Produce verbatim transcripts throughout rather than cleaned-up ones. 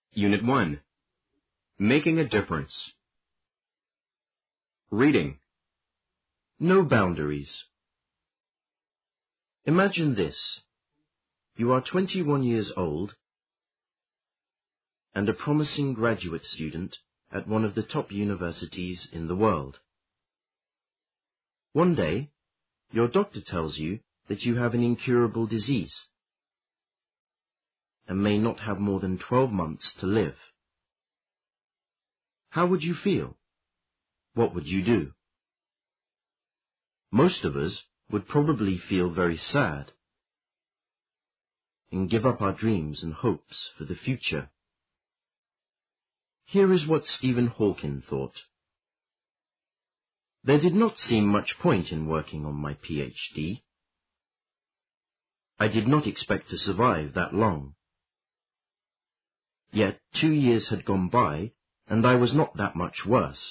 Unit one. Making a difference. Reading. No boundaries. Imagine this. You are twenty-one years old and a promising graduate student at one of the top universities in the world. One day, your doctor tells you that you have an incurable disease and may not have more than twelve months to live. How would you feel? What would you do? Most of us would probably feel very sad and give up our dreams and hopes for the future. Here is what Stephen Hawking thought. There did not seem much point in working on my PhD. I did not expect to survive that long. Yet two years had gone by, and I was not that much worse.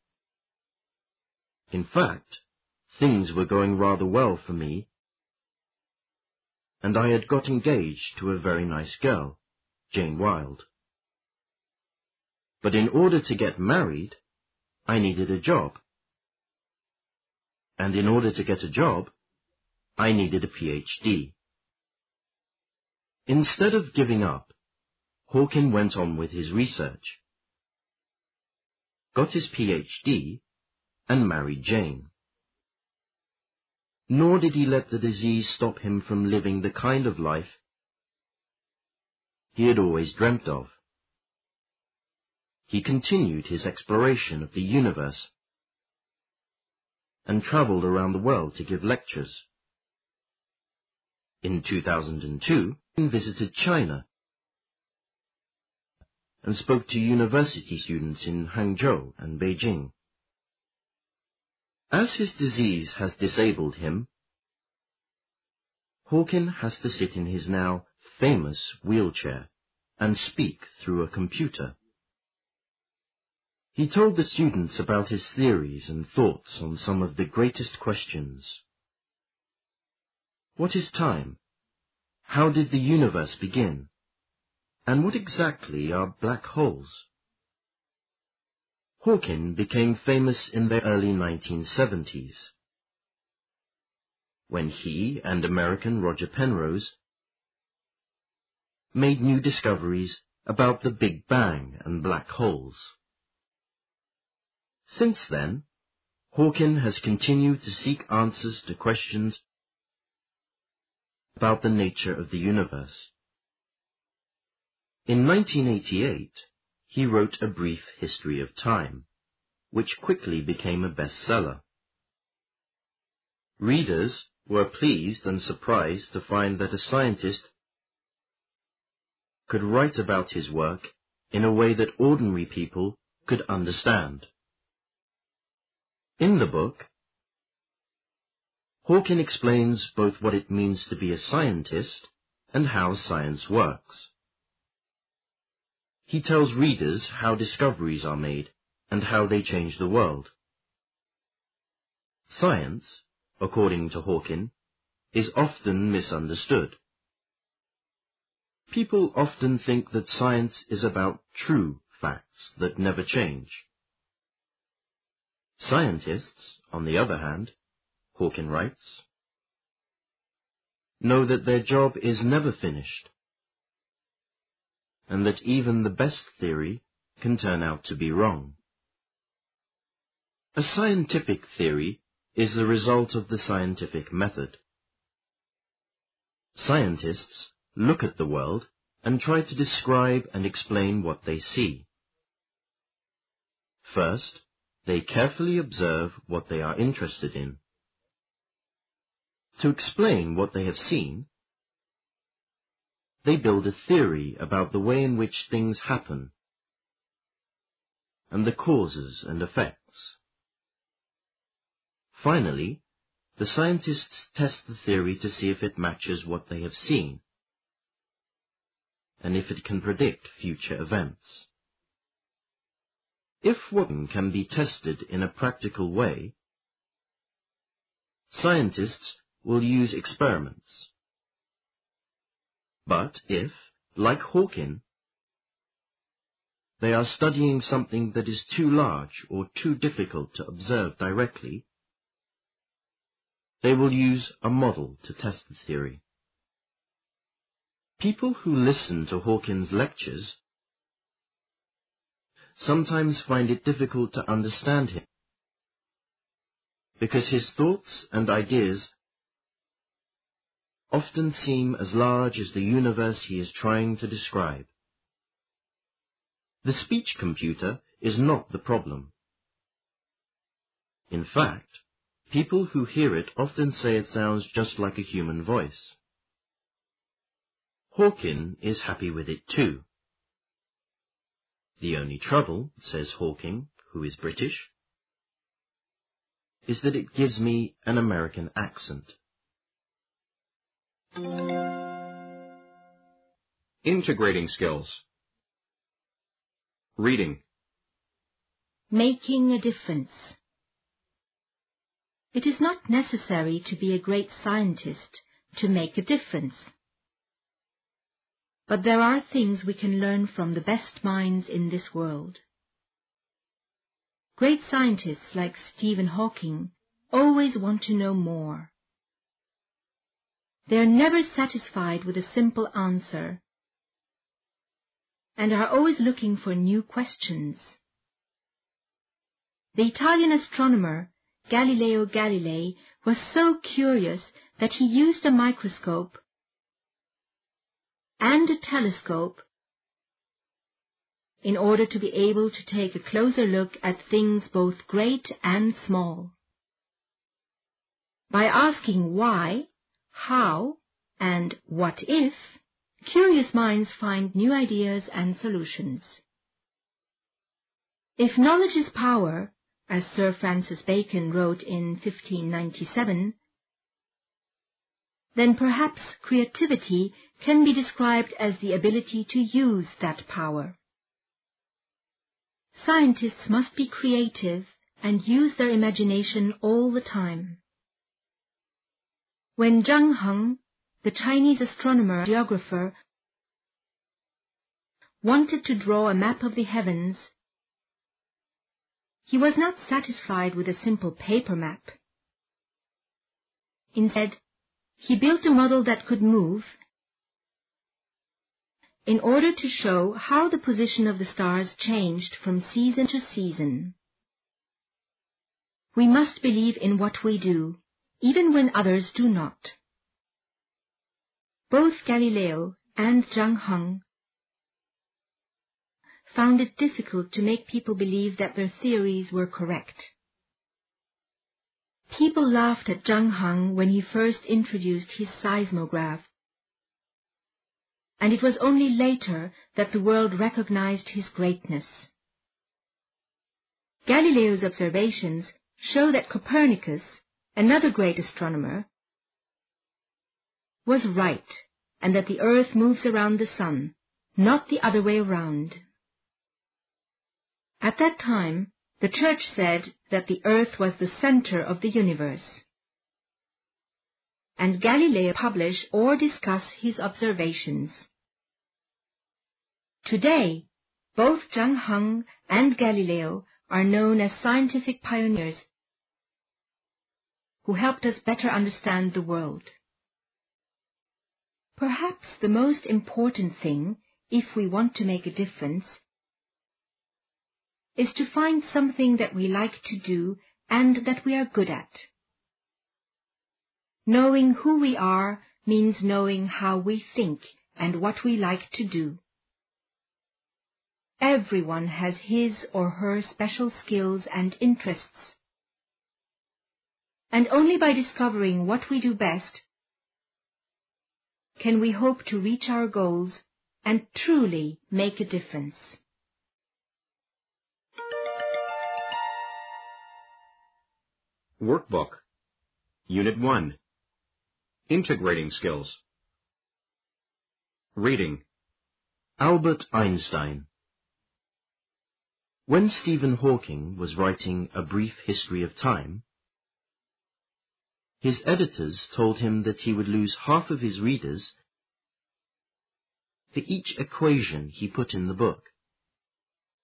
In fact, things were going rather well for me, and I had got engaged to a very nice girl, Jane Wilde. But in order to get married, I needed a job. And in order to get a job, I needed a PhD. Instead of giving up, Hawking went on with his research, got his PhD, and married Jane. Nor did he let the disease stop him from living the kind of life he had always dreamt of. He continued his exploration of the universe and traveled around the world to give lectures. In two thousand two, he visited China and spoke to university students in Hangzhou and Beijing. As his disease has disabled him, Hawking has to sit in his now famous wheelchair and speak through a computer. He told the students about his theories and thoughts on some of the greatest questions. What is time? How did the universe begin? And what exactly are black holes? Hawking became famous in the early nineteen seventies, when he and American Roger Penrose made new discoveries about the Big Bang and black holes. Since then, Hawking has continued to seek answers to questions about the nature of the universe. In nineteen eighty-eight, he wrote A Brief History of Time, which quickly became a bestseller. Readers were pleased and surprised to find that a scientist could write about his work in a way that ordinary people could understand. In the book, Hawking explains both what it means to be a scientist and how science works. He tells readers how discoveries are made and how they change the world. Science, according to Hawking, is often misunderstood. People often think that science is about true facts that never change. Scientists, on the other hand, Hawking writes, know that their job is never finished, and that even the best theory can turn out to be wrong. A scientific theory is the result of the scientific method. Scientists look at the world and try to describe and explain what they see. First, they carefully observe what they are interested in. To explain what they have seen, they build a theory about the way in which things happen and the causes and effects. Finally, the scientists test the theory to see if it matches what they have seen and if it can predict future events. If one can be tested in a practical way, scientists will use experiments. But if, like Hawking, they are studying something that is too large or too difficult to observe directly, they will use a model to test the theory. People who listen to Hawkins' lectures sometimes find it difficult to understand him, because his thoughts and ideas often seem as large as the universe he is trying to describe. The speech computer is not the problem. In fact, people who hear it often say it sounds just like a human voice. Hawking is happy with it too. The only trouble, says Hawking, who is British, is that it gives me an American accent. Integrating skills. Reading. Making a difference. It is not necessary to be a great scientist to make a difference. But there are things we can learn from the best minds in this world. Great scientists like Stephen Hawking always want to know more. They are never satisfied with a simple answer and are always looking for new questions. The Italian astronomer Galileo Galilei was so curious that he used a microscope and a telescope in order to be able to take a closer look at things both great and small. By asking why, how, and what if, curious minds find new ideas and solutions. If knowledge is power, as Sir Francis Bacon wrote in fifteen ninety-seven, then perhaps creativity can be described as the ability to use that power. Scientists must be creative and use their imagination all the time. When Zhang Heng, the Chinese astronomer and geographer, wanted to draw a map of the heavens, he was not satisfied with a simple paper map. Instead, he built a model that could move in order to show how the position of the stars changed from season to season. We must believe in what we do, even when others do not. Both Galileo and Zhang Heng found it difficult to make people believe that their theories were correct. People laughed at Zhang Heng when he first introduced his seismograph, and it was only later that the world recognized his greatness. Galileo's observations show that Copernicus, another great astronomer, was right, and that the earth moves around the sun, not the other way around. At that time, the Church said that the earth was the center of the universe, and Galileo published or discussed his observations. Today, both Zhang Heng and Galileo are known as scientific pioneers who helped us better understand the world. Perhaps the most important thing, if we want to make a difference, is to find something that we like to do and that we are good at. Knowing who we are means knowing how we think and what we like to do. Everyone has his or her special skills and interests, and only by discovering what we do best can we hope to reach our goals and truly make a difference. Workbook. Unit one. Integrating skills. Reading. Albert Einstein. When Stephen Hawking was writing A Brief History of Time, his editors told him that he would lose half of his readers for each equation he put in the book.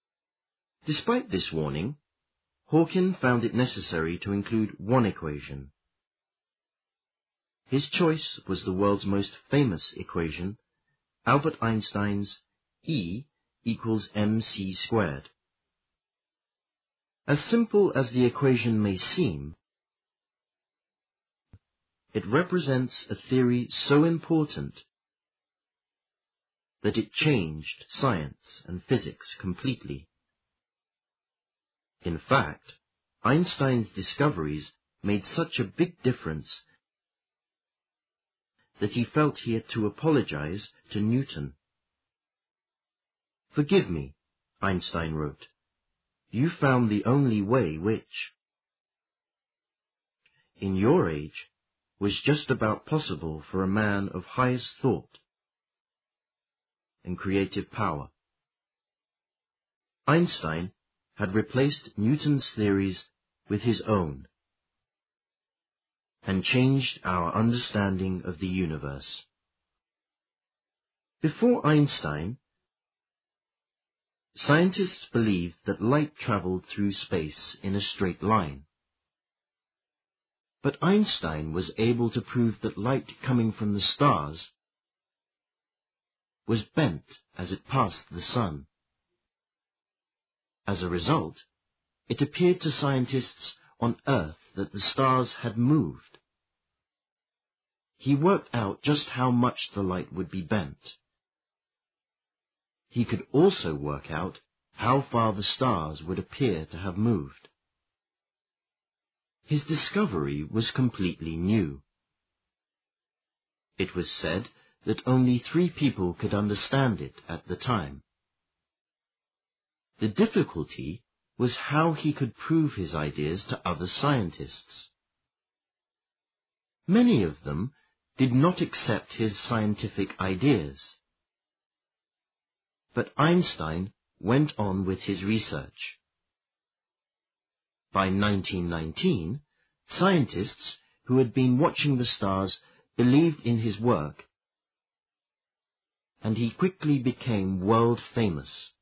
Despite this warning, Hawking found it necessary to include one equation. His choice was the world's most famous equation, Albert Einstein's E equals mc squared. As simple as the equation may seem, it represents a theory so important that it changed science and physics completely. In fact, Einstein's discoveries made such a big difference that he felt he had to apologize to Newton. "Forgive me," Einstein wrote. "You found the only way which, in your age, was just about possible for a man of highest thought and creative power." Einstein had replaced Newton's theories with his own and changed our understanding of the universe. Before Einstein, scientists believed that light traveled through space in a straight line. But Einstein was able to prove that light coming from the stars was bent as it passed the sun. As a result, it appeared to scientists on Earth that the stars had moved. He worked out just how much the light would be bent. He could also work out how far the stars would appear to have moved. His discovery was completely new. It was said that only three people could understand it at the time. The difficulty was how he could prove his ideas to other scientists. Many of them did not accept his scientific ideas. But Einstein went on with his research. By nineteen nineteen, scientists who had been watching the stars believed in his work, and he quickly became world famous.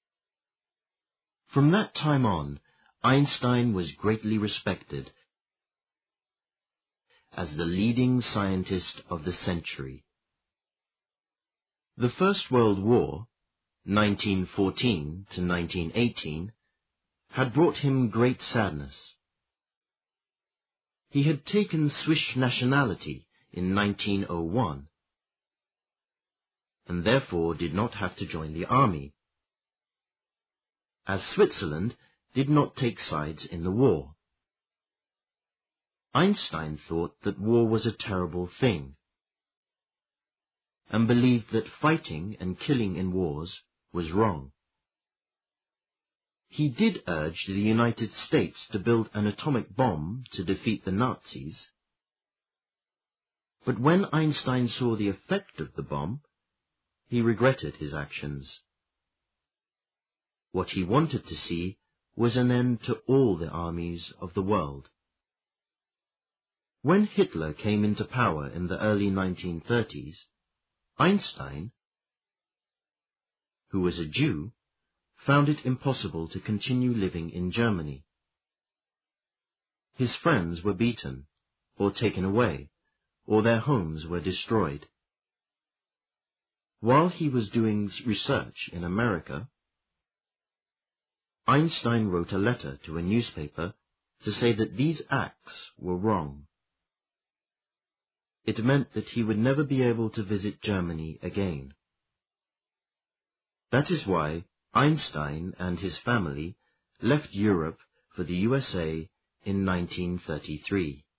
From that time on, Einstein was greatly respected as the leading scientist of the century. The First World War, nineteen fourteen to nineteen eighteen, had brought him great sadness. He had taken Swiss nationality in nineteen oh one, and therefore did not have to join the army, as Switzerland did not take sides in the war. Einstein thought that war was a terrible thing, and believed that fighting and killing in wars was wrong. He did urge the United States to build an atomic bomb to defeat the Nazis, but when Einstein saw the effect of the bomb, he regretted his actions. What he wanted to see was an end to all the armies of the world. When Hitler came into power in the early nineteen thirties, Einstein, who was a Jew, found it impossible to continue living in Germany. His friends were beaten, or taken away, or their homes were destroyed. While he was doing research in America, Einstein wrote a letter to a newspaper to say that these acts were wrong. It meant that he would never be able to visit Germany again. That is why Einstein and his family left Europe for the U S A in nineteen thirty-three.